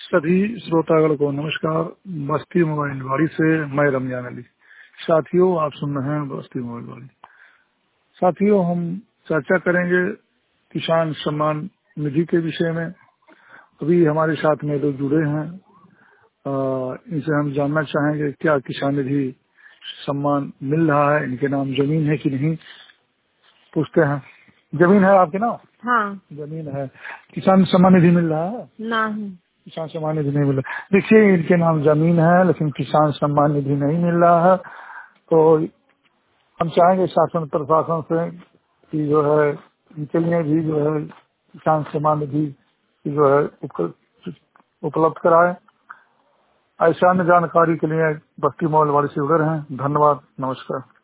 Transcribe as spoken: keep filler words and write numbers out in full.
सभी श्रोतागण को नमस्कार। बस्ती मोबाइल वाड़ी से मैं रमजान अली। साथियों, आप सुन रहे हैं बस्ती मोबाइल वाड़ी। साथियों, हम चर्चा करेंगे किसान सम्मान निधि के विषय में। अभी हमारे साथ में लोग जुड़े हैं, इनसे हम जानना चाहेंगे क्या किसान निधि सम्मान मिल रहा है, इनके नाम जमीन है कि नहीं, पूछते हैं। जमीन है आपके नाम? हाँ। जमीन है। किसान सम्मान निधि मिल रहा है? नहीं, किसान सम्मान निधि नहीं मिल रहा। देखिए, इनके नाम जमीन है लेकिन किसान सम्मान निधि नहीं मिल रहा है। तो हम चाहेंगे शासन प्रशासन से कि जो है इनके लिए भी जो है किसान सम्मान निधि की जो है उपलब्ध कराए। ऐसा अन्य जानकारी के लिए बस्ती मोबाइल वाली से जुड़े रहें। धन्यवाद, नमस्कार।